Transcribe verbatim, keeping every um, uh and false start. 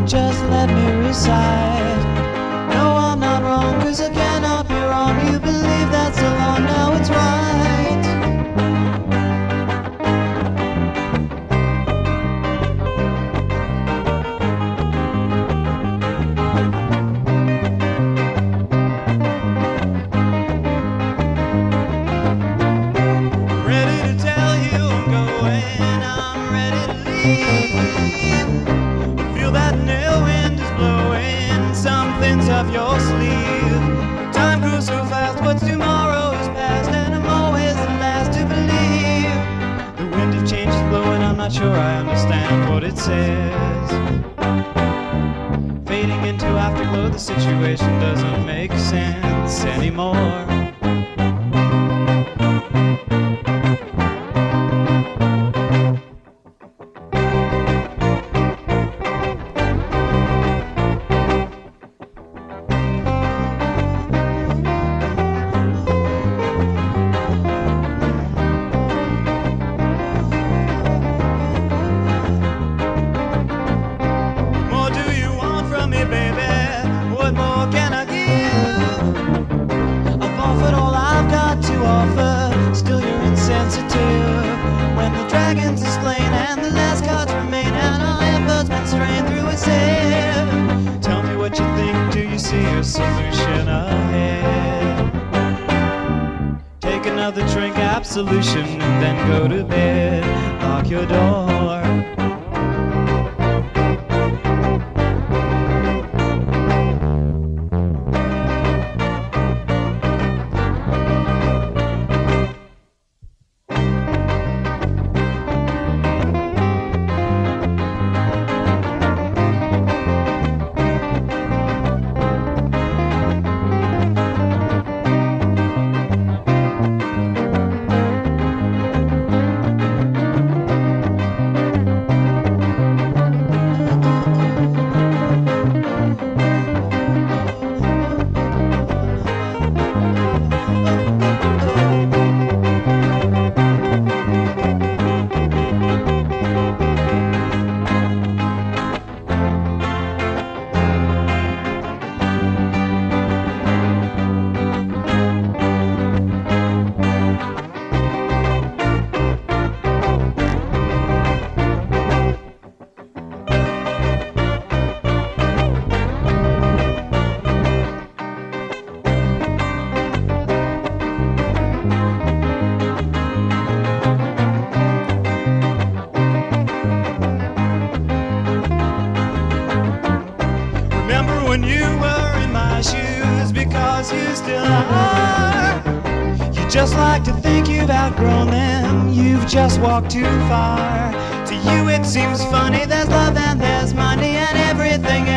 just let me recite. No, I'm not wrong, cause I cannot be wrong. You believe that so long, now it's right. Ready to tell you I'm going, I'm ready to leave. Feel that nail wind is blowing, something's up your sleeve. Time goes so fast, what's tomorrow is past, and I'm always the last to believe. The wind of change is blowing, I'm not sure I understand what it says. Fading into afterglow, the situation doesn't make sense anymore. Still you're insensitive when the dragons are slain and the last cards remain and our efforts been strained through a sieve. Tell me what you think, do you see a solution ahead? Take another drink, absolution, and then go to bed. Lock your door. When you were in my shoes, because you still are. You just like to think you've outgrown them, you've just walked too far. To you it seems funny, there's love and there's money and everything else